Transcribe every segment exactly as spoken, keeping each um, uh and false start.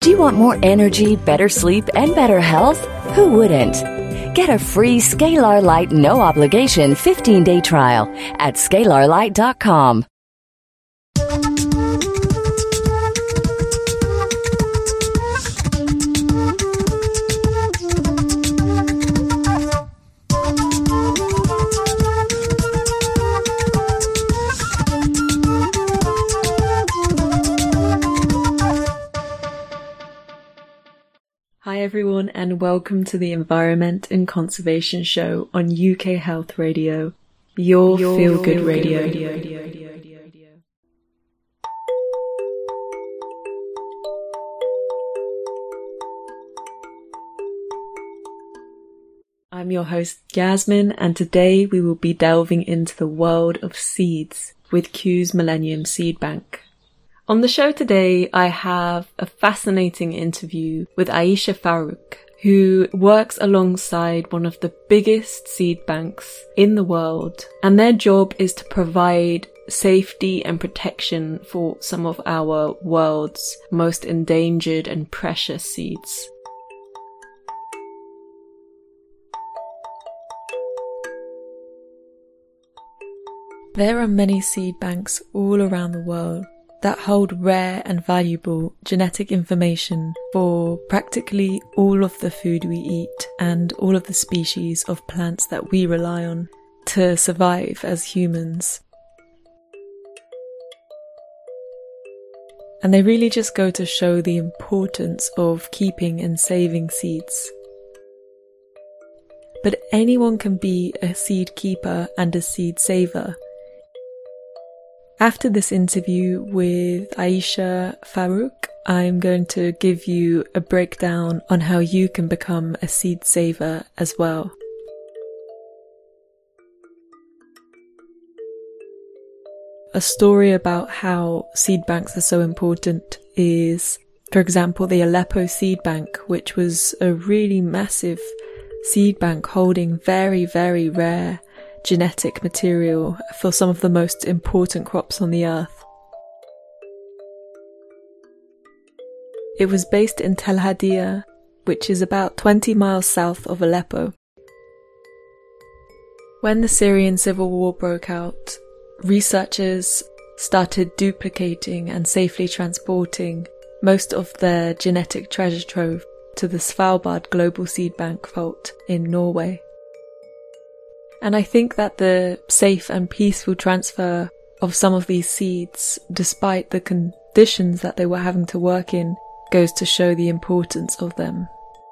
Do you want more energy, better sleep, and better health? Who wouldn't? Get a free Scalar Light no obligation fifteen-day trial at scalar light dot com. Hi everyone, and welcome to the Environment and Conservation Show on U K Health Radio, your, your feel-good feel radio. radio, radio, radio, radio. I'm your host Yasmin, and today we will be delving into the world of seeds with Kew's Millennium Seed Bank. On the show today, I have a fascinating interview with Aisha Farooq, who works alongside one of the biggest seed banks in the world, and their job is to provide safety and protection for some of our world's most endangered and precious seeds. There are many seed banks all around the world that hold rare and valuable genetic information for practically all of the food we eat and all of the species of plants that we rely on to survive as humans. And they really just go to show the importance of keeping and saving seeds. But anyone can be a seed keeper and a seed saver. After this interview with Aisha Farooq, I'm going to give you a breakdown on how you can become a seed saver as well. A story about how seed banks are so important is, for example, the Aleppo Seed Bank, which was a really massive seed bank holding very, very rare genetic material for some of the most important crops on the earth. It was based in Tel Hadia, which is about twenty miles south of Aleppo. When the Syrian civil war broke out, researchers started duplicating and safely transporting most of their genetic treasure trove to the Svalbard Global Seed Bank vault in Norway. And I think that the safe and peaceful transfer of some of these seeds, despite the conditions that they were having to work in, goes to show the importance of them.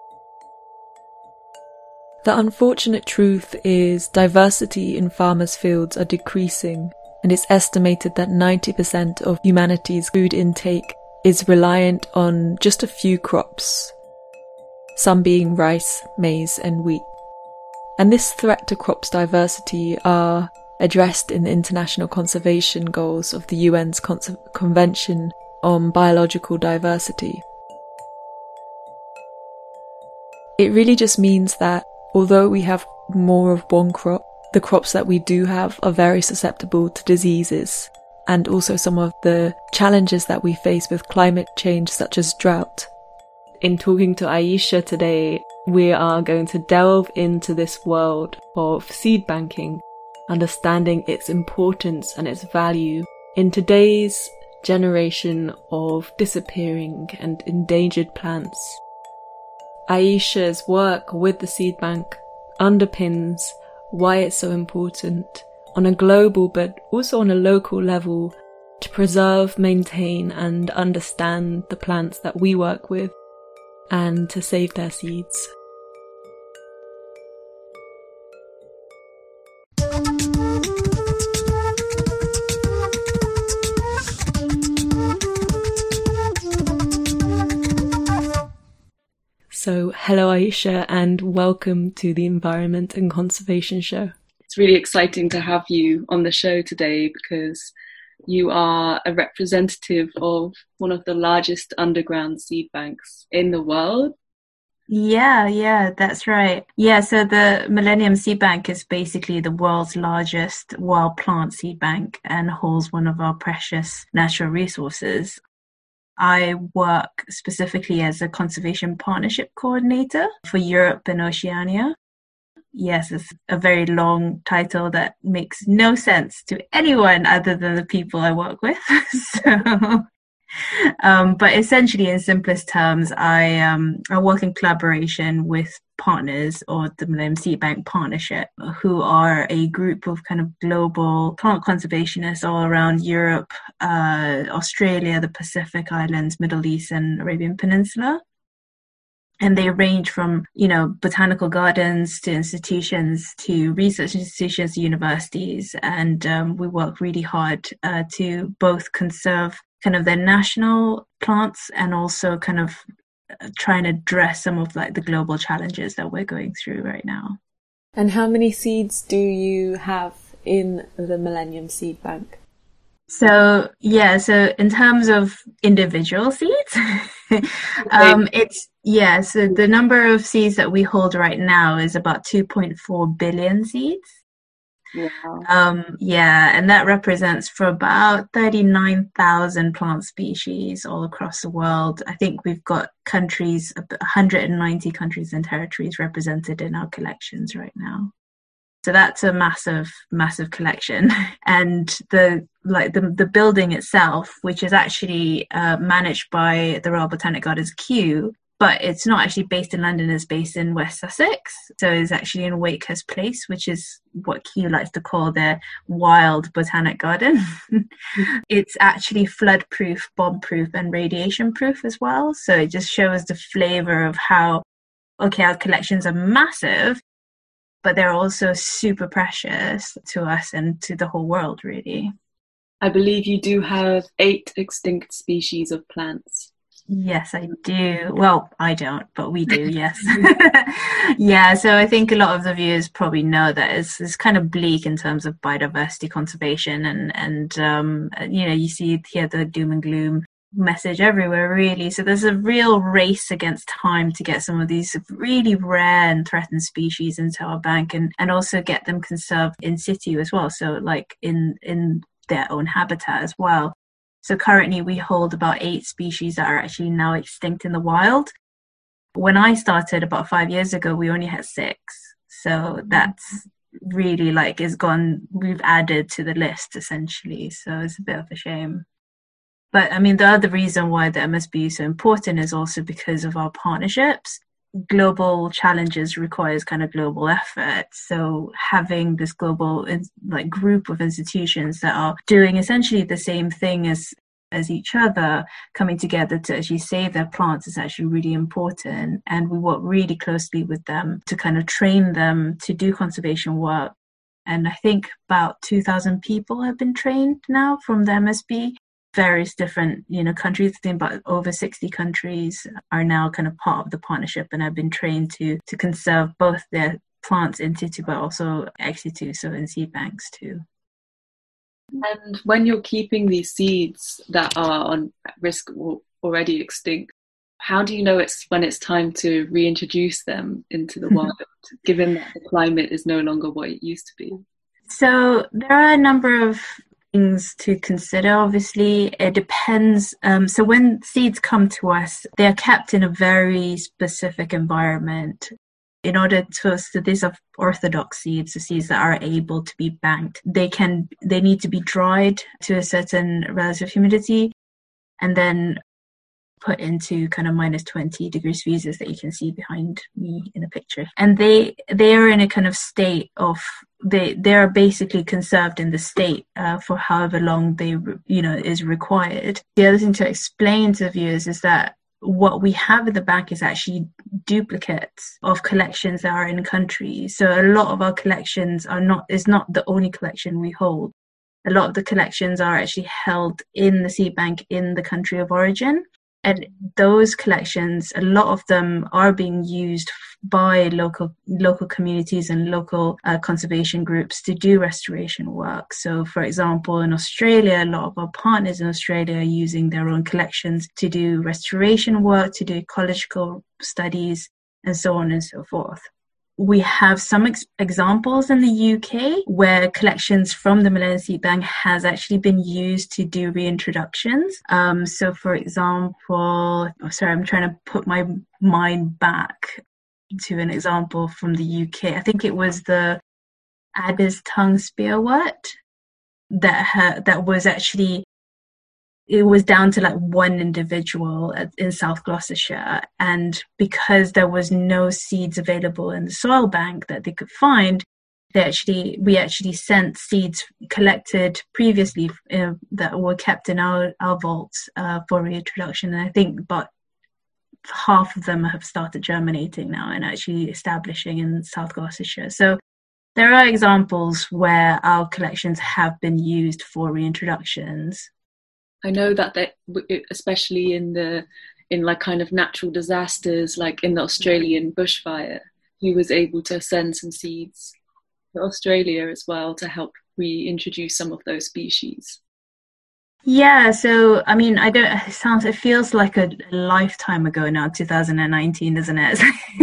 The unfortunate truth is diversity in farmers' fields are decreasing, and it's estimated that ninety percent of humanity's food intake is reliant on just a few crops, some being rice, maize, and wheat. And this threat to crops diversity are addressed in the international conservation goals of the U N's Con- Convention on Biological Diversity. It really just means that although we have more of one crop, the crops that we do have are very susceptible to diseases, and also some of the challenges that we face with climate change, such as drought. In talking to Aisha today, we are going to delve into this world of seed banking, understanding its importance and its value in today's generation of disappearing and endangered plants. Aisha's work with the seed bank underpins why it's so important on a global but also on a local level to preserve, maintain and understand the plants that we work with and to save their seeds. So, hello Aisha, and welcome to the Environment and Conservation Show. It's really exciting to have you on the show today because you are a representative of one of the largest underground seed banks in the world. Yeah, yeah, that's right. Yeah, so the Millennium Seed Bank is basically the world's largest wild plant seed bank and holds one of our precious natural resources. I work specifically as a conservation partnership coordinator for Europe and Oceania. Yes, it's a very long title that makes no sense to anyone other than the people I work with. so, um, but essentially, in simplest terms, I um, I work in collaboration with partners, or the Millennium Seed Bank Partnership, who are a group of kind of global plant conservationists all around Europe, uh, Australia, the Pacific Islands, Middle East, and Arabian Peninsula. And they range from, you know, botanical gardens to institutions, to research institutions, to universities. And um, we work really hard uh, to both conserve kind of their national plants and also kind of try and address some of like the global challenges that we're going through right now. And how many seeds do you have in the Millennium Seed Bank? So, yeah, so in terms of individual seeds, um, it's, yeah, so the number of seeds that we hold right now is about two point four billion seeds. Wow. Um, yeah, and that represents for about thirty-nine thousand plant species all across the world. I think we've got countries, one hundred ninety countries and territories represented in our collections right now. So that's a massive, massive collection. And the like the the building itself, which is actually uh, managed by the Royal Botanic Gardens Kew, but it's not actually based in London, it's based in West Sussex. So it's actually in Wakehurst Place, which is what Kew likes to call their wild botanic garden. It's actually flood-proof, bomb-proof, and radiation-proof as well. So it just shows the flavour of how, okay, our collections are massive, but they're also super precious to us and to the whole world, really. I believe you do have eight extinct species of plants. Yes, I do. Well, I don't, but we do, yes. Yeah, so I think a lot of the viewers probably know that it's, it's kind of bleak in terms of biodiversity conservation, and, and um, you know, you see here the doom and gloom message everywhere, really. So there's a real race against time to get some of these really rare and threatened species into our bank, and, and also get them conserved in situ as well, so like in, in their own habitat as well. So currently we hold about eight species that are actually now extinct in the wild. When I started about five years ago, we only had six. So that's really like is gone, we've added to the list essentially. So it's a bit of a shame. But I mean, the other reason why the M S B is so important is also because of our partnerships. Global challenges requires kind of global effort. So having this global like group of institutions that are doing essentially the same thing as as each other, coming together to actually save their plants is actually really important. And we work really closely with them to kind of train them to do conservation work. And I think about two thousand people have been trained now from the M S B. Various different, you know, countries. I think about over sixty countries are now kind of part of the partnership and have been trained to to conserve both their plants in situ, but also ex situ, so in seed banks too. And when you're keeping these seeds that are on risk or already extinct, how do you know it's when it's time to reintroduce them into the wild, given that the climate is no longer what it used to be? So there are a number of things to consider. Obviously, it depends. Um, so when seeds come to us, they are kept in a very specific environment. In order to, so these are orthodox seeds, the seeds that are able to be banked. They can, they need to be dried to a certain relative humidity, and then put into kind of minus twenty degrees Celsius that you can see behind me in the picture. And they they are in a kind of state of, they they are basically conserved in the state uh, for however long they, you know, is required. The other thing to explain to the viewers is that what we have in the bank is actually duplicates of collections that are in countries. So a lot of our collections are not, is not the only collection we hold. A lot of the collections are actually held in the seed bank in the country of origin. And those collections, a lot of them are being used by local local communities and local uh, conservation groups to do restoration work. So, for example, in Australia, a lot of our partners in Australia are using their own collections to do restoration work, to do ecological studies, and so on and so forth. We have some ex- examples in the U K where collections from the Millennium Seed Bank has actually been used to do reintroductions. Um, so, for example, oh, sorry, I'm trying to put my mind back to an example from the U K. I think it was the Adder's tongue spearwort that ha- that was actually, it was down to like one individual in South Gloucestershire, and because there was no seeds available in the soil bank that they could find, they actually we actually sent seeds collected previously uh, that were kept in our our vaults uh, for reintroduction, and I think about half of them have started germinating now and actually establishing in South Gloucestershire. So there are examples where our collections have been used for reintroductions. I know that they, especially in the in like kind of natural disasters, like in the Australian bushfire, he was able to send some seeds to Australia as well to help reintroduce some of those species. Yeah, so I mean, I don't. It sounds. It feels like a lifetime ago now, two thousand nineteen, doesn't it?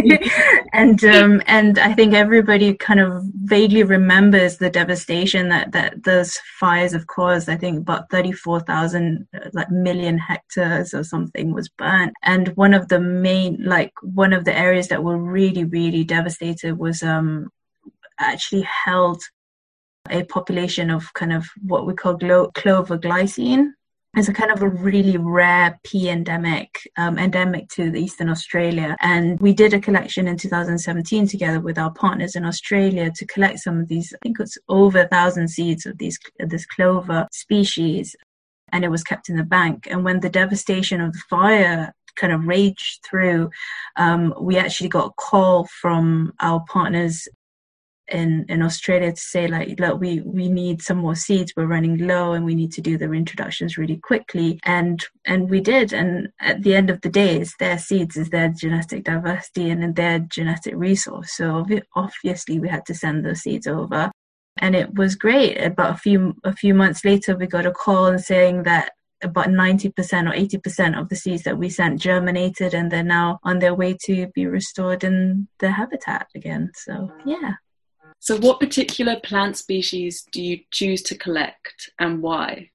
and um, and I think everybody kind of vaguely remembers the devastation that that those fires have caused. I think about thirty-four thousand like million hectares or something was burnt, and one of the main, like one of the areas that were really, really devastated was um actually held a population of kind of what we call glo- clover glycine. It's a kind of a really rare pea endemic, um, endemic to the Eastern Australia. And we did a collection in two thousand seventeen together with our partners in Australia to collect some of these, I think it's over a thousand seeds of these this clover species, and it was kept in the bank. And when the devastation of the fire kind of raged through, um, we actually got a call from our partners in in Australia to say, like, look, we we need some more seeds, we're running low and we need to do the reintroductions really quickly, and and we did. And at the end of the day, it's their seeds, is their genetic diversity and their genetic resource, so obviously we had to send those seeds over. And it was great. About a few a few months later, we got a call and saying that about ninety percent or eighty percent of the seeds that we sent germinated, and they're now on their way to be restored in their habitat again. So yeah. So what particular plant species do you choose to collect and why?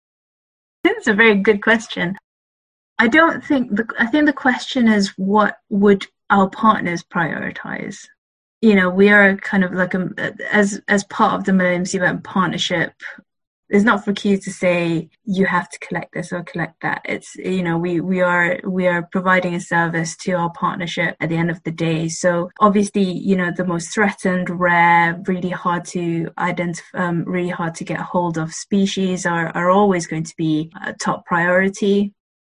That's a very good question. I don't think, the, I think the question is, what would our partners prioritize? You know, we are kind of like, a, as as part of the Millennium Seed Bank partnership, it's not for Q to say you have to collect this or collect that. It's, you know, we, we are we are providing a service to our partnership at the end of the day. So obviously, you know, the most threatened, rare, really hard to identify, um, really hard to get a hold of species are, are always going to be a top priority.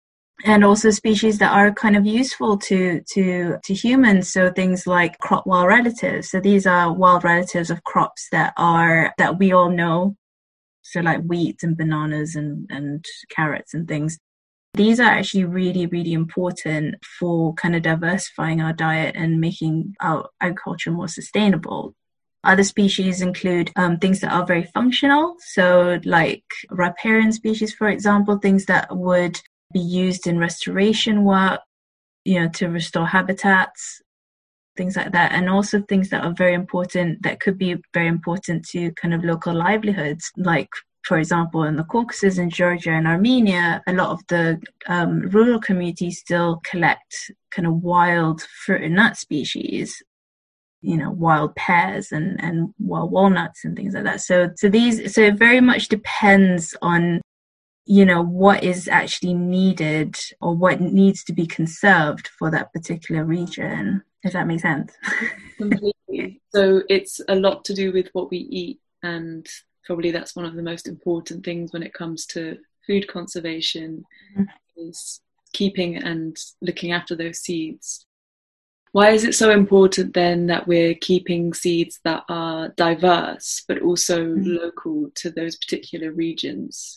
And also species that are kind of useful to, to, to humans. So things like crop wild relatives. So these are wild relatives of crops that are, that we all know. So like wheat and bananas and, and carrots and things. These are actually really, really important for kind of diversifying our diet and making our agriculture more sustainable. Other species include um, things that are very functional. So like riparian species, for example, things that would be used in restoration work, you know, to restore habitats, things like that. And also things that are very important, that could be very important to kind of local livelihoods. Like, for example, in the Caucasus, in Georgia and Armenia, a lot of the um, rural communities still collect kind of wild fruit and nut species, you know, wild pears and, and wild walnuts and things like that. So, so these, so it very much depends on, you know, what is actually needed or what needs to be conserved for that particular region. If that makes sense. Completely. So it's a lot to do with what we eat, and probably that's one of the most important things when it comes to food conservation, mm-hmm. is keeping and looking after those seeds. Why is it so important then that we're keeping seeds that are diverse but also mm-hmm. local to those particular regions?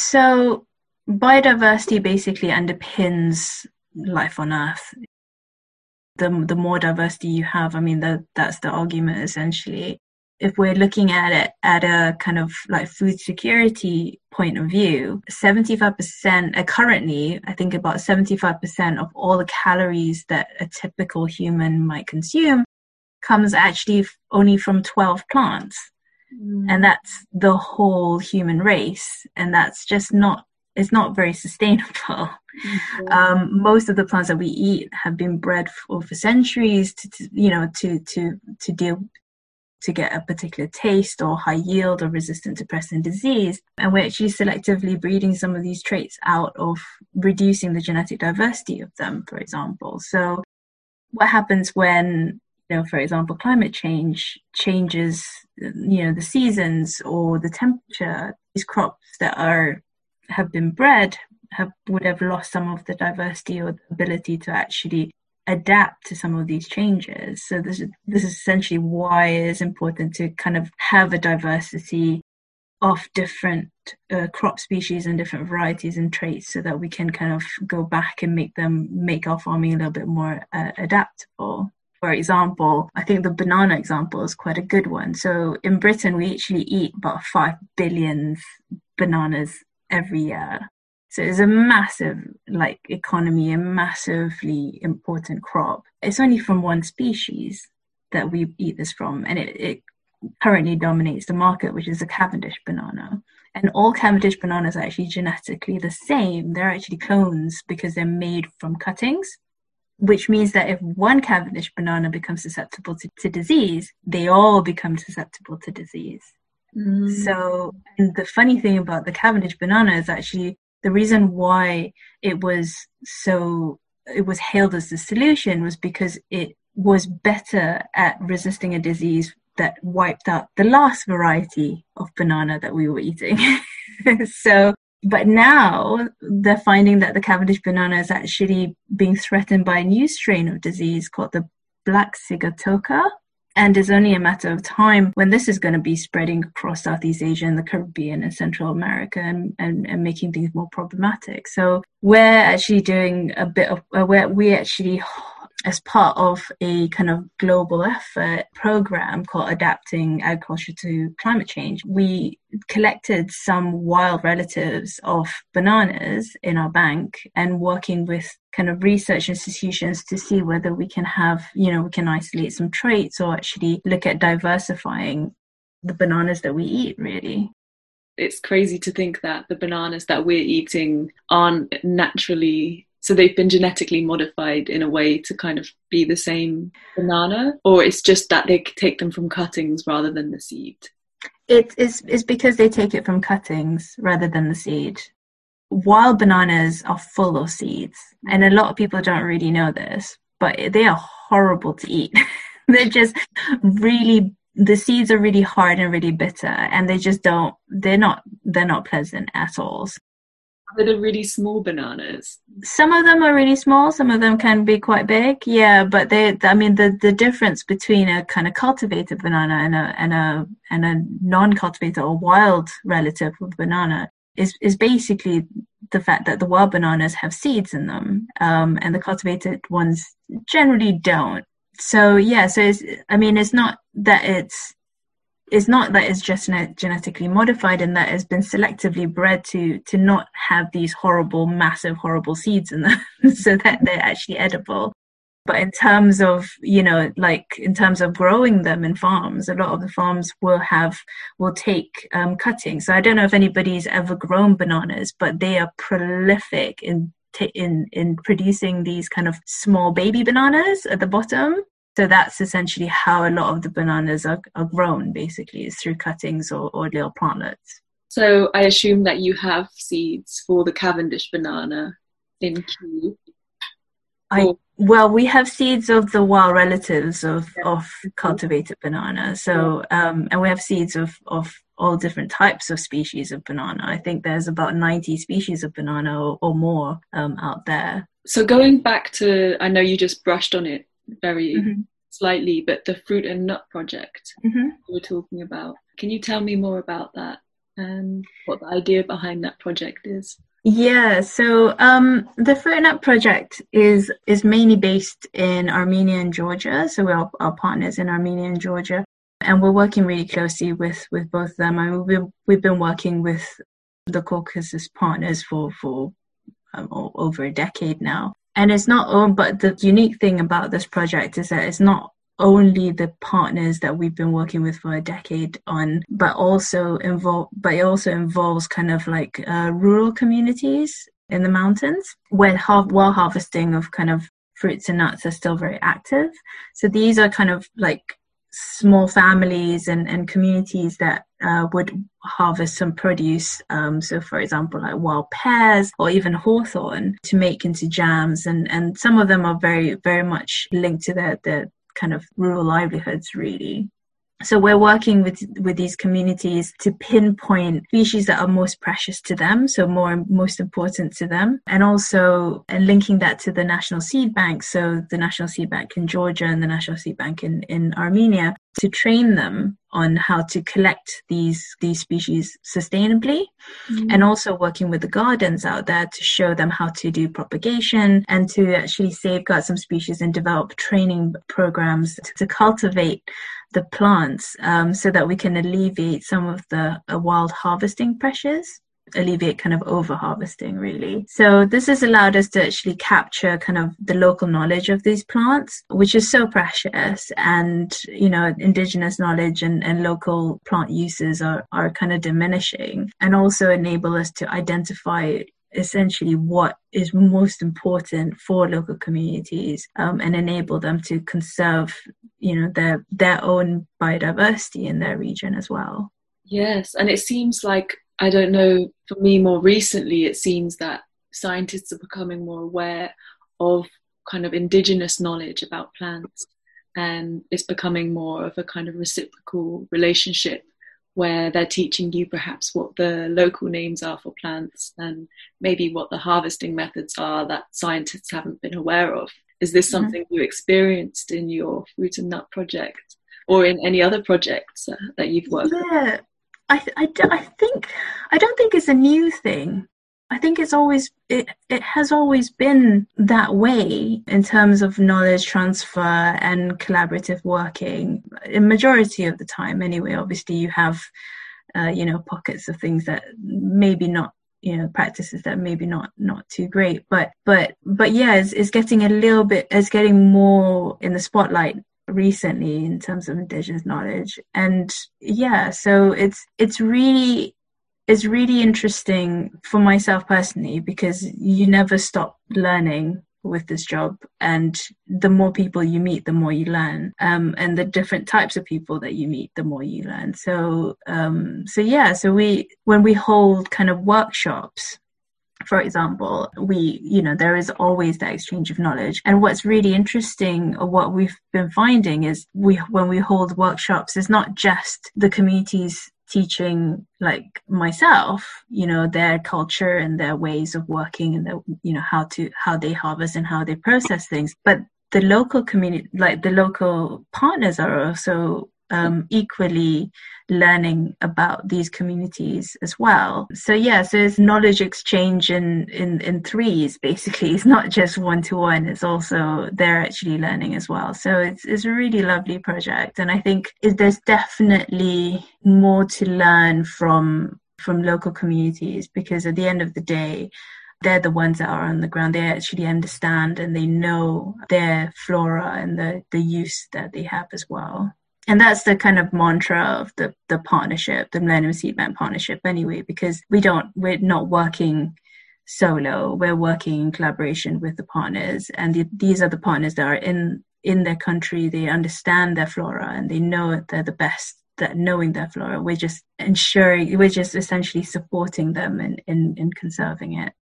So biodiversity basically underpins life on Earth. The, the more diversity you have, I mean, that that's the argument essentially. If we're looking at it at a kind of like food security point of view, seventy-five percent, uh, currently, I think about seventy-five percent of all the calories that a typical human might consume comes actually only from twelve plants. Mm. And that's the whole human race. And that's just not, it's not very sustainable. Mm-hmm. Um, most of the plants that we eat have been bred for, for centuries to, to, you know, to, to, to deal to get a particular taste or high yield or resistant to pest and disease. And we're actually selectively breeding some of these traits out of reducing the genetic diversity of them, for example. So what happens when, you know, for example, climate change changes, you know, the seasons or the temperature? These crops that are have been bred have would have lost some of the diversity or the ability to actually adapt to some of these changes. So this is this is essentially why it is important to kind of have a diversity of different uh, crop species and different varieties and traits, so that we can kind of go back and make them make our farming a little bit more uh, adaptable. For example, I think the banana example is quite a good one. So in Britain, we actually eat about five billion bananas every year. So it's a massive like economy, a massively important crop. It's only from one species that we eat this from, and it, it currently dominates the market, which is the Cavendish banana. And all Cavendish bananas are actually genetically the same. They're actually clones because they're made from cuttings, which means that if one Cavendish banana becomes susceptible to, to disease, they all become susceptible to disease. Mm. So and the funny thing about the Cavendish banana is actually the reason why it was so, it was hailed as the solution was because it was better at resisting a disease that wiped out the last variety of banana that we were eating. So, but now they're finding that the Cavendish banana is actually being threatened by a new strain of disease called the black sigatoka. And it's only a matter of time when this is going to be spreading across Southeast Asia and the Caribbean and Central America and, and, and making things more problematic. So we're actually doing a bit of, uh, where we actually, as part of a kind of global effort program called Adapting Agriculture to Climate Change, we collected some wild relatives of bananas in our bank and working with kind of research institutions to see whether we can have, you know, we can isolate some traits or actually look at diversifying the bananas that we eat, really. It's crazy to think that the bananas that we're eating aren't naturally, so they've been genetically modified in a way to kind of be the same banana, or it's just that they take them from cuttings rather than the seed? It is it's because they take it from cuttings rather than the seed. Wild bananas are full of seeds, and a lot of people don't really know this, but they are horrible to eat. They're just really, the seeds are really hard and really bitter, and they just don't, they're not, they're not pleasant at all. They're really small bananas. Some of them are really small, some of them can be quite big, yeah, but they, I mean, the, the difference between a kind of cultivated banana and a, and a, and a non-cultivated or wild relative of banana is, is basically the fact that the wild bananas have seeds in them, um, and the cultivated ones generally don't. So yeah, so it's, I mean, it's not that it's, it's not that it's just genetically modified and that it's been selectively bred to to not have these horrible, massive, horrible seeds in them so that they're actually edible. But in terms of, you know, like in terms of growing them in farms, a lot of the farms will have, will take um, cuttings. So I don't know if anybody's ever grown bananas, but they are prolific in t- in in producing these kind of small baby bananas at the bottom. So that's essentially how a lot of the bananas are, are grown, basically, is through cuttings or, or little plantlets. So I assume that you have seeds for the Cavendish banana in Kew. I, well, we have seeds of the wild relatives of, yeah. of cultivated banana. So, um, and we have seeds of, of all different types of species of banana. I think there's about ninety species of banana or, or more um, out there. So going back to, I know you just brushed on it very mm-hmm. slightly, but the Fruit and Nut Project mm-hmm. we were talking about. Can you tell me more about that and what the idea behind that project is? Yeah, so um, the Fruit and Nut Project is is mainly based in Armenia and Georgia. So we're our, our partners in Armenia and Georgia, and we're working really closely with, with both of them. I mean, we've, we've been working with the Caucasus partners for, for um, over a decade now. And it's not, oh, but the unique thing about this project is that it's not only the partners that we've been working with for a decade on, but also involve, but it also involves kind of like uh, rural communities in the mountains where har- wild harvesting of kind of fruits and nuts are still very active. So these are kind of like small families and, and communities that uh, would harvest some produce. Um, so for example, like wild pears or even hawthorn to make into jams. And, and some of them are very, very much linked to their, their kind of rural livelihoods, really. So we're working with with these communities to pinpoint species that are most precious to them, so more most important to them, and also and linking that to the National Seed Bank, so the National Seed Bank in Georgia and the National Seed Bank in, in Armenia, to train them on how to collect these these species sustainably, mm. and also working with the gardens out there to show them how to do propagation and to actually safeguard some species and develop training programs to, to cultivate the plants um, so that we can alleviate some of the uh, wild harvesting pressures, alleviate kind of over harvesting, really. So this has allowed us to actually capture kind of the local knowledge of these plants, which is so precious. And, you know, indigenous knowledge and, and local plant uses are, are kind of diminishing, and also enable us to identify essentially what is most important for local communities um, and enable them to conserve, you know, their their own biodiversity in their region as well. Yes, and it seems like, I don't know, for me more recently, it seems that scientists are becoming more aware of kind of indigenous knowledge about plants, and it's becoming more of a kind of reciprocal relationship where they're teaching you perhaps what the local names are for plants and maybe what the harvesting methods are that scientists haven't been aware of. Is this something mm-hmm. you experienced in your fruit and nut project or in any other projects uh, that you've worked yeah, on? I, th- I, d- I think, I don't think it's a new thing. I think it's always, it, it has always been that way in terms of knowledge transfer and collaborative working. In majority of the time anyway, obviously you have, uh, you know, pockets of things that maybe not, you know, practices that maybe not, not too great, but, but, but yeah, it's, it's getting a little bit, it's getting more in the spotlight recently in terms of indigenous knowledge. And yeah, so it's, it's really, It's really interesting for myself personally, because you never stop learning with this job, and the more people you meet, the more you learn, um, and the different types of people that you meet, the more you learn. So, um, so yeah, so we when we hold kind of workshops, for example, we, you know, there is always that exchange of knowledge. And what's really interesting, or what we've been finding, is we when we hold workshops, it's not just the communities teaching, like myself, you know, their culture and their ways of working and their, you know, how to how they harvest and how they process things, but the local community, like the local partners, are also um, equally learning about these communities as well. So yeah, so it's knowledge exchange in in in threes, basically. It's not just one to one, it's also they're actually learning as well. So it's it's a really lovely project, and I think it, there's definitely more to learn from from local communities, because at the end of the day, they're the ones that are on the ground. They actually understand and they know their flora and the the use that they have as well. And that's the kind of mantra of the, the partnership, the Millennium Seed Bank partnership anyway, because we don't, we're not working solo, we're working in collaboration with the partners. And the, these are the partners that are in, in their country, they understand their flora and they know they're the best at knowing their flora. We're just ensuring, we're just essentially supporting them in, in, in conserving it.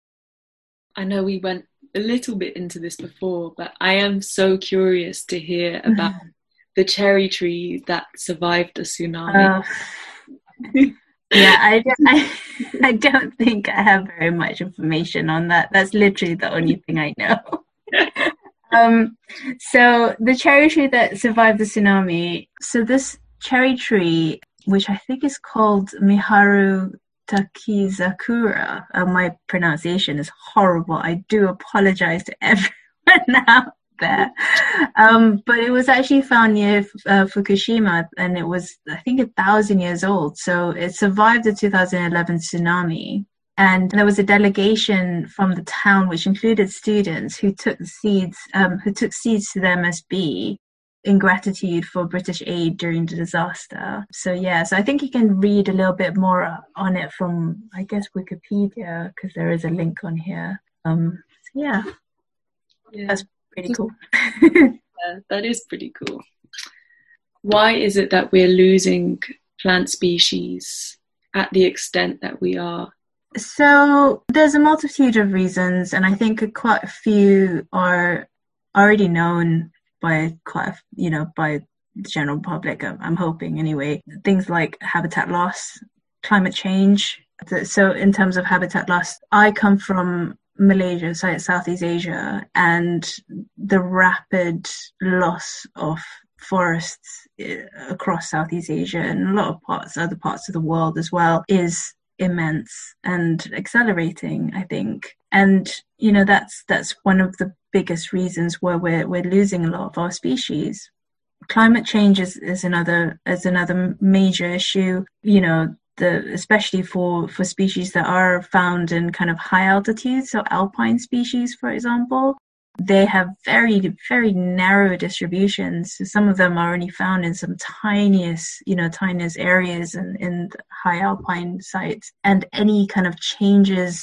I know we went a little bit into this before, but I am so curious to hear about the cherry tree that survived the tsunami. Uh, yeah, I, I, I don't think I have very much information on that. That's literally the only thing I know. um, so the cherry tree that survived the tsunami, so this cherry tree, which I think is called Miharu Takizakura, uh, my pronunciation is horrible. I do apologize to everyone out there. Um, but it was actually found near uh, Fukushima, and it was, I think, a thousand years old. So it survived the two thousand eleven tsunami. And there was a delegation from the town, which included students who took seeds, um, who took seeds to the M S B in gratitude for British aid during the disaster. So yeah, so I think you can read a little bit more on it from, I guess, Wikipedia, because there is a link on here. Um, so yeah. yeah, that's pretty cool. Yeah, that is pretty cool. Why is it that we're losing plant species at the extent that we are? So there's a multitude of reasons, and I think quite a few are already known by quite, a, you know, by the general public. I'm, I'm hoping anyway. Things like habitat loss, climate change. So in terms of habitat loss, I come from Malaysia, so it's Southeast Asia, and the rapid loss of forests across Southeast Asia and a lot of parts, other parts of the world as well, is immense and accelerating, I think. And you know, that's that's one of the biggest reasons why we're we're losing a lot of our species. Climate change is, is another is another major issue. You know, the especially for for species that are found in kind of high altitude, so alpine species, for example. They have very, very narrow distributions. So some of them are only found in some tiniest, you know, tiniest areas in, in high alpine sites. And any kind of changes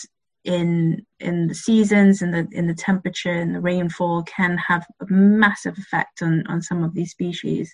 in in the seasons, in the in the temperature, and the rainfall can have a massive effect on, on some of these species.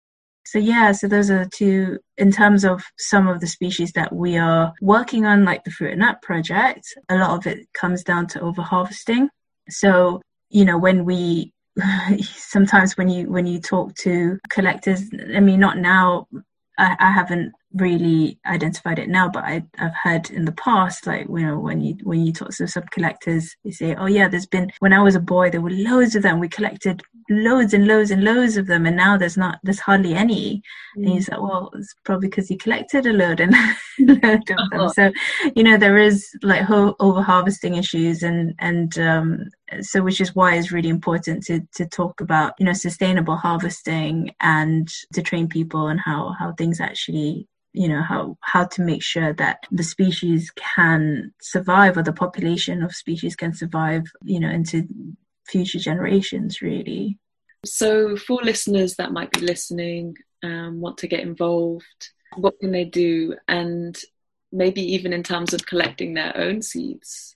So yeah, so those are two, in terms of some of the species that we are working on, like the Fruit and Nut Project, a lot of it comes down to overharvesting. So you know, when we sometimes when you when you talk to collectors, I mean, not now, I, I haven't really identified it now, but I, I've heard in the past, like, you know, when you when you talk to some collectors, they say, oh yeah, there's been, when I was a boy, there were loads of them. We collected loads and loads and loads of them, and now there's not, there's hardly any. Mm. And he's like, well, it's probably because you collected a load and load of them. So, you know, there is like ho- over harvesting issues, and and um, so which is why it's really important to to talk about, you know, sustainable harvesting and to train people and how how things actually, you know, how how to make sure that the species can survive, or the population of species can survive, you know, into future generations, really. So for listeners that might be listening, um, want to get involved, what can they do? And maybe even in terms of collecting their own seeds.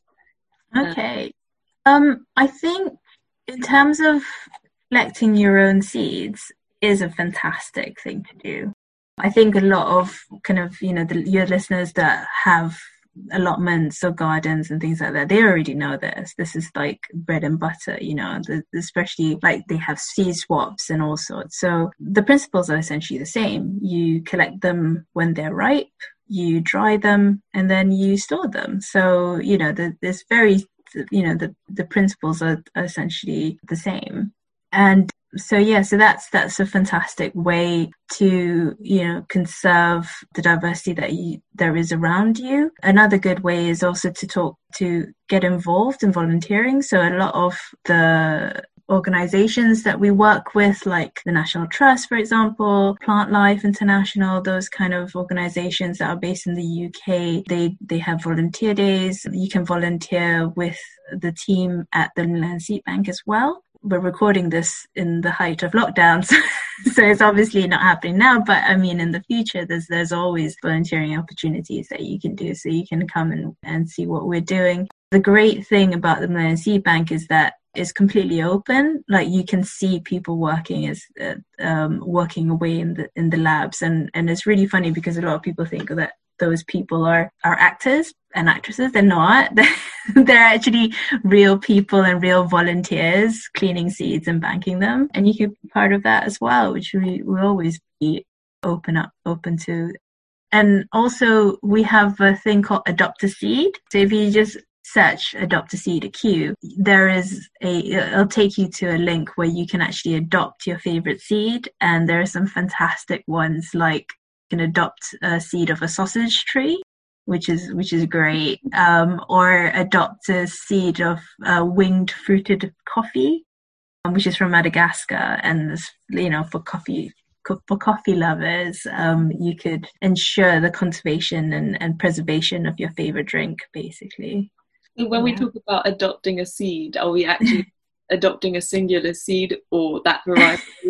Okay. Um, I think in terms of collecting your own seeds is a fantastic thing to do. I think a lot of kind of, you know, the, your listeners that have allotments or gardens and things like that, they already know this. This is like bread and butter, you know, the, especially like they have seed swaps and all sorts. So the principles are essentially the same. You collect them when they're ripe, you dry them, and then you store them. So, you know, the, there's very, you know, the, the principles are essentially the same. And so yeah, so that's that's a fantastic way to, you know, conserve the diversity that you, there is around you. Another good way is also to talk to get involved in volunteering. So a lot of the organizations that we work with, like the National Trust, for example, Plant Life International, those kind of organizations that are based in the U K, they they have volunteer days. You can volunteer with the team at the Land Seed Bank as well. We're recording this in the height of lockdowns, so it's obviously not happening now, but I mean, in the future, there's there's always volunteering opportunities that you can do, so you can come and, and see what we're doing. The great thing about the Millennium Seed Bank is that it's completely open. Like, you can see people working as uh, um, working away in the in the labs, and and it's really funny because a lot of people think that those people are are actors and actresses. They're not. They're actually real people and real volunteers cleaning seeds and banking them, and you can be part of that as well, which we will always be open up open to. And also we have a thing called Adopt a Seed. So if you just search Adopt a Seed at Kew, there is a it'll take you to a link where you can actually adopt your favorite seed, and there are some fantastic ones, like you can adopt a seed of a sausage tree, which is which is great, um, or adopt a seed of uh, winged fruited coffee, um, which is from Madagascar, and this, you know, for coffee for coffee lovers, um, you could ensure the conservation and, and preservation of your favorite drink, basically. So when yeah. we talk about adopting a seed, are we actually adopting a singular seed or that variety?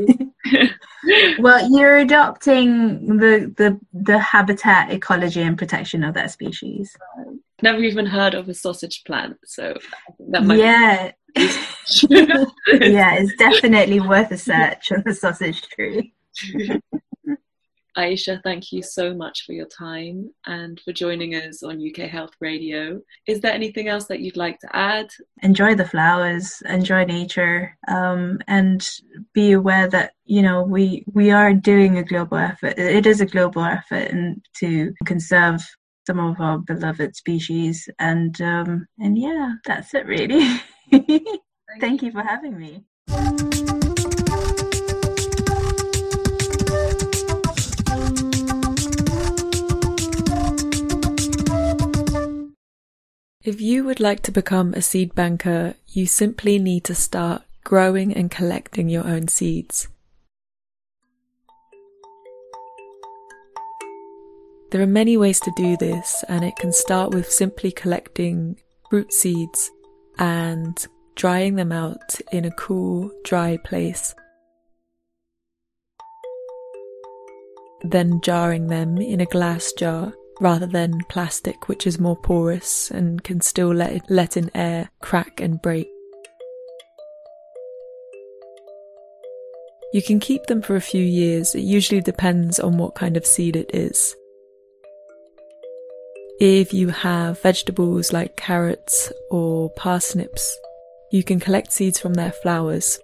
Well, you're adopting the, the the habitat, ecology, and protection of that species. Never even heard of a sausage plant, so that might yeah. be Yeah, it's definitely worth a search on the sausage tree. Aisha, thank you so much for your time and for joining us on U K Health Radio. Is there anything else that you'd like to add? Enjoy the flowers, enjoy nature, um, and be aware that, you know, we we are doing a global effort. It is a global effort and to conserve some of our beloved species. And um, and yeah, that's it really. Thank, Thank you. you for having me. If you would like to become a seed banker, you simply need to start growing and collecting your own seeds. There are many ways to do this, and it can start with simply collecting fruit seeds and drying them out in a cool, dry place. Then jarring them in a glass jar, rather than plastic, which is more porous and can still let it, let in air, crack and break. You can keep them for a few years. It usually depends on what kind of seed it is. If you have vegetables like carrots or parsnips, you can collect seeds from their flowers.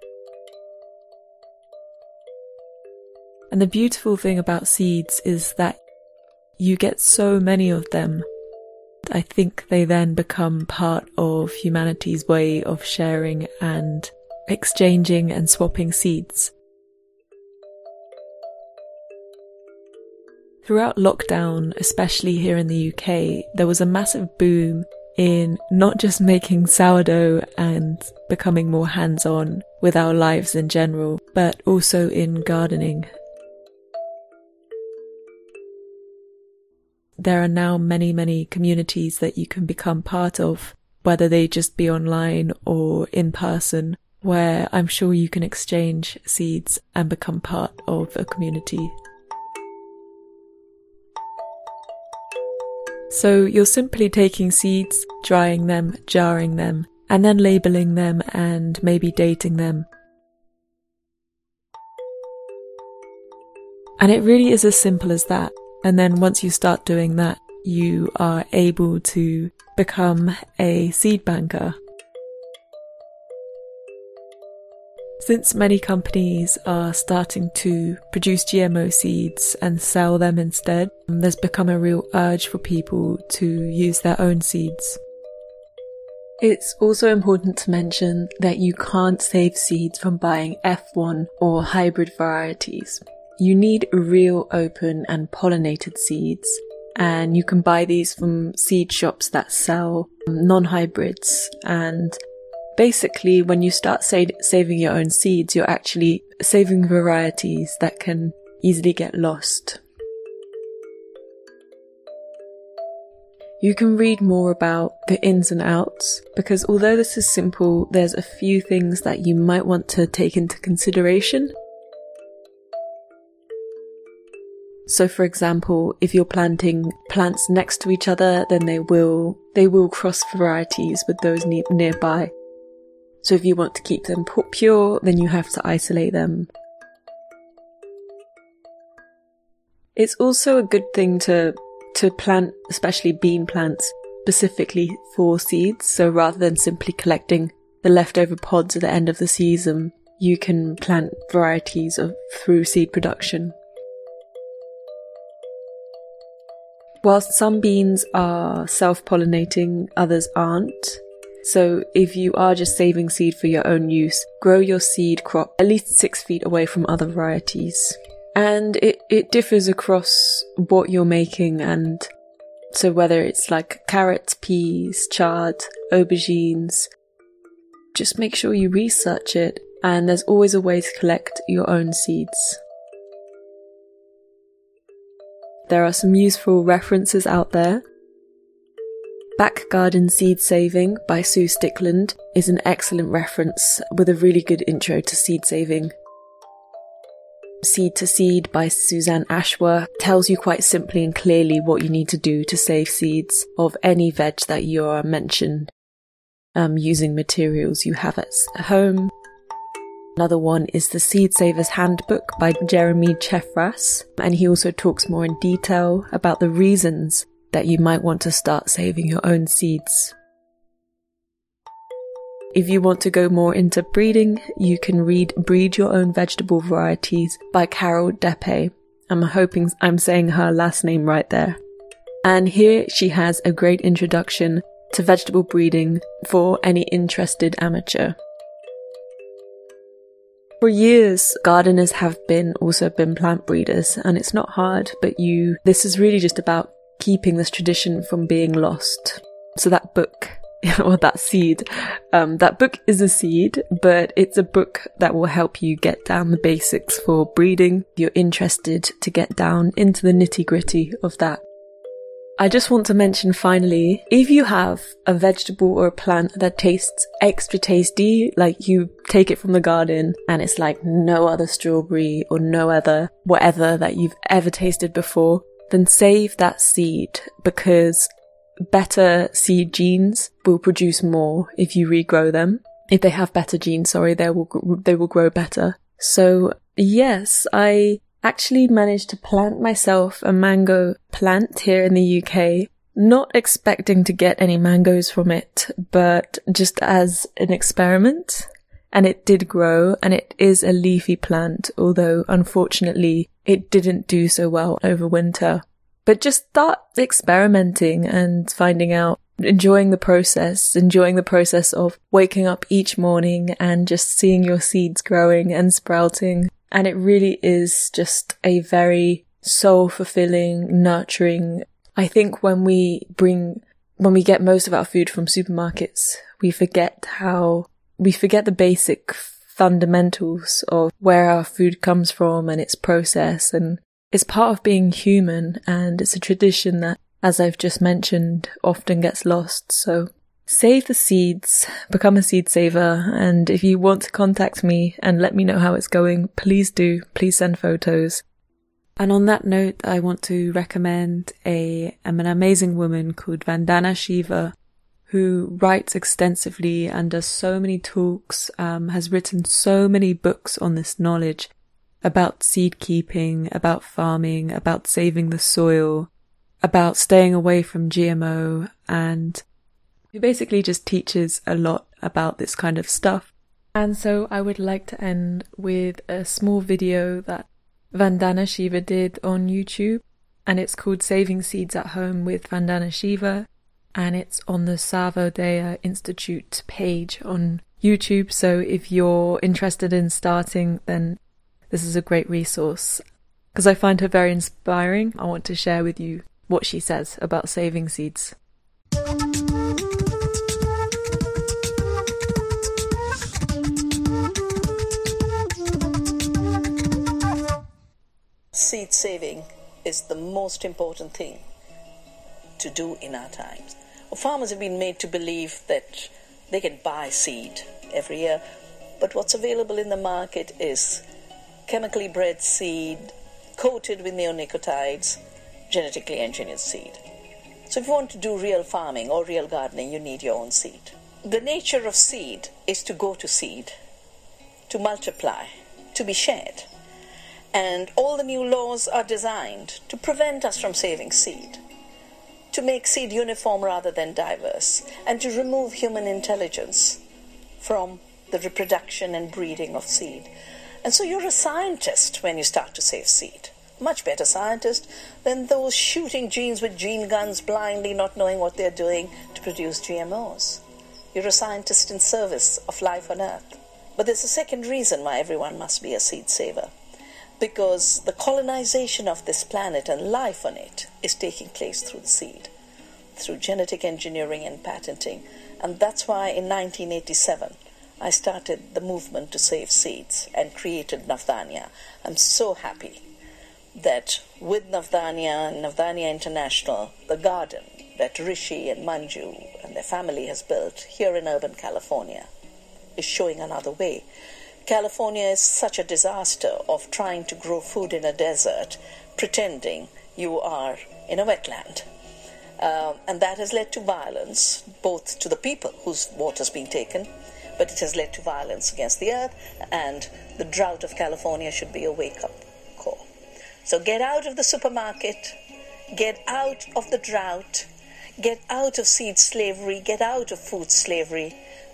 And the beautiful thing about seeds is that you get so many of them. I think they then become part of humanity's way of sharing and exchanging and swapping seeds. Throughout lockdown, especially here in the U K, there was a massive boom in not just making sourdough and becoming more hands-on with our lives in general, but also in gardening. There are now many, many communities that you can become part of, whether they just be online or in person, where I'm sure you can exchange seeds and become part of a community. So you're simply taking seeds, drying them, jarring them, and then labeling them and maybe dating them. And it really is as simple as that. And then once you start doing that, you are able to become a seed banker. Since many companies are starting to produce G M O seeds and sell them instead, there's become a real urge for people to use their own seeds. It's also important to mention that you can't save seeds from buying F one or hybrid varieties. You need real open and pollinated seeds, and you can buy these from seed shops that sell non-hybrids. And basically, when you start sa- saving your own seeds, you're actually saving varieties that can easily get lost. You can read more about the ins and outs, because although this is simple, there's a few things that you might want to take into consideration. So for example, if you're planting plants next to each other, then they will they will cross varieties with those ne- nearby. So if you want to keep them pure, then you have to isolate them. It's also a good thing to to plant, especially bean plants, specifically for seeds. So rather than simply collecting the leftover pods at the end of the season, you can plant varieties of through seed production. Whilst some beans are self-pollinating, others aren't. So if you are just saving seed for your own use, grow your seed crop at least six feet away from other varieties. And it, it differs across what you're making, and so whether it's like carrots, peas, chard, aubergines, just make sure you research it, and there's always a way to collect your own seeds. There are some useful references out there. Back Garden Seed Saving by Sue Stickland is an excellent reference with a really good intro to seed saving. Seed to Seed by Suzanne Ashworth tells you quite simply and clearly what you need to do to save seeds of any veg that you are mentioned, um, using materials you have at home. Another one is the Seed Saver's Handbook by Jeremy Chefras, and he also talks more in detail about the reasons that you might want to start saving your own seeds. If you want to go more into breeding, you can read Breed Your Own Vegetable Varieties by Carol Deppe. I'm hoping I'm saying her last name right there. And here she has a great introduction to vegetable breeding for any interested amateur. For years, gardeners have been also been plant breeders, and it's not hard, but you, this is really just about keeping this tradition from being lost. So that book, or that seed, um, that book is a seed, but it's a book that will help you get down the basics for breeding. If you're interested to get down into the nitty gritty of that. I just want to mention finally, if you have a vegetable or a plant that tastes extra tasty, like you take it from the garden and it's like no other strawberry or no other whatever that you've ever tasted before, then save that seed, because better seed genes will produce more if you regrow them. If they have better genes, sorry, they will they will grow better. So yes, I actually managed to plant myself a mango plant here in the U K, not expecting to get any mangoes from it, but just as an experiment. And it did grow, and it is a leafy plant, although unfortunately it didn't do so well over winter. But just start experimenting and finding out, enjoying the process, enjoying the process of waking up each morning and just seeing your seeds growing and sprouting. And it really is just a very soul-fulfilling, nurturing. I think when we bring, when we get most of our food from supermarkets, we forget how, we forget the basic fundamentals of where our food comes from and its process, and it's part of being human, and it's a tradition that, as I've just mentioned, often gets lost. So save the seeds, become a seed saver, and if you want to contact me and let me know how it's going, please do. Please send photos. And on that note, I want to recommend a an amazing woman called Vandana Shiva, who writes extensively and does so many talks, um, has written so many books on this knowledge about seed keeping, about farming, about saving the soil, about staying away from G M O, and who basically just teaches a lot about this kind of stuff. And so I would like to end with a small video that Vandana Shiva did on YouTube, and it's called Saving Seeds at Home with Vandana Shiva, and it's on the Sarvodaya Institute page on YouTube. So if you're interested in starting, then this is a great resource. Because I find her very inspiring, I want to share with you what she says about saving seeds. Seed saving is the most important thing to do in our times. Farmers have been made to believe that they can buy seed every year, but what's available in the market is chemically bred seed, coated with neonicotinoids, genetically engineered seed. So if you want to do real farming or real gardening, you need your own seed. The nature of seed is to go to seed, to multiply, to be shared. And all the new laws are designed to prevent us from saving seed, to make seed uniform rather than diverse, and to remove human intelligence from the reproduction and breeding of seed. And so you're a scientist when you start to save seed. Much better scientist than those shooting genes with gene guns blindly, not knowing what they're doing to produce G M Os. You're a scientist in service of life on Earth. But there's a second reason why everyone must be a seed saver. Because the colonization of this planet and life on it is taking place through the seed, through genetic engineering and patenting. And that's why in nineteen eighty-seven, I started the movement to save seeds and created Navdanya. I'm so happy that with Navdanya and Navdanya International, the garden that Rishi and Manju and their family has built here in urban California is showing another way California is such a disaster of trying to grow food in a desert, pretending you are in a wetland. Um, and that has led to violence, both to the people whose water's been taken, but it has led to violence against the earth, and the drought of California should be a wake-up call. So get out of the supermarket, get out of the drought, get out of seed slavery, get out of food slavery,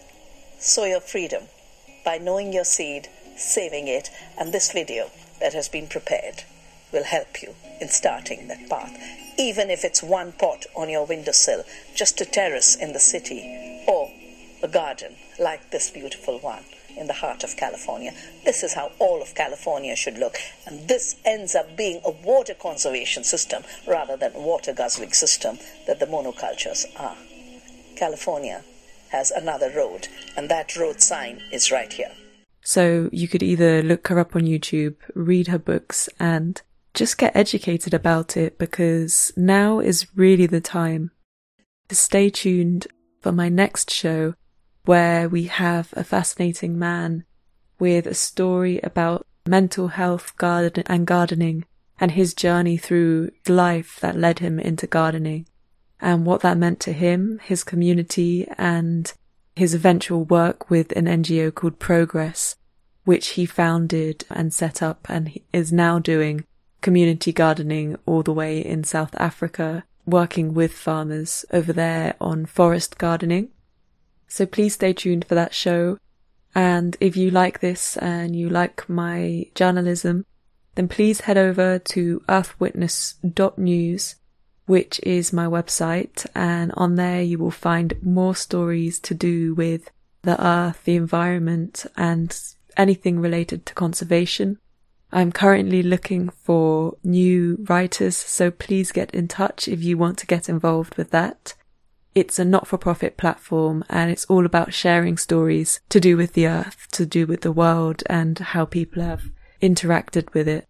sow your freedom by knowing your seed, saving it, and this video that has been prepared will help you in starting that path, even if it's one pot on your windowsill, just a terrace in the city, or a garden like this beautiful one in the heart of California. This is how all of California should look, and this ends up being a water conservation system rather than a water guzzling system that the monocultures are. California has another road, and that road sign is right here. So you could either look her up on YouTube, read her books, and just get educated about it, because now is really the time. Stay tuned for my next show, where we have a fascinating man with a story about mental health garden and gardening, and his journey through life that led him into gardening, and what that meant to him, his community, and his eventual work with an N G O called Progress, which he founded and set up, and he is now doing community gardening all the way in South Africa, working with farmers over there on forest gardening. So please stay tuned for that show. And if you like this and you like my journalism, then please head over to earth witness dot news, which is my website. And on there you will find more stories to do with the earth, the environment, and anything related to conservation. I'm currently looking for new writers, so please get in touch if you want to get involved with that. It's a not-for-profit platform, and it's all about sharing stories to do with the earth, to do with the world, and how people have interacted with it.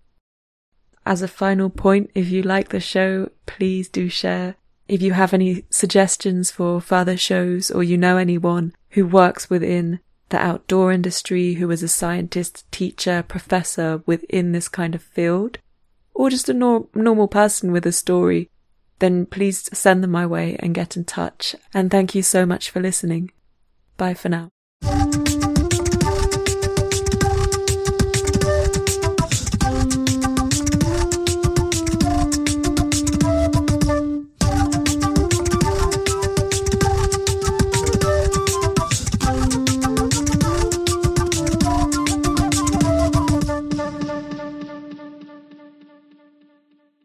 As a final point, if you like the show, please do share. If you have any suggestions for further shows, or you know anyone who works within the outdoor industry, who is a scientist, teacher, professor within this kind of field, or just a nor- normal person with a story, then please send them my way and get in touch. And thank you so much for listening. Bye for now.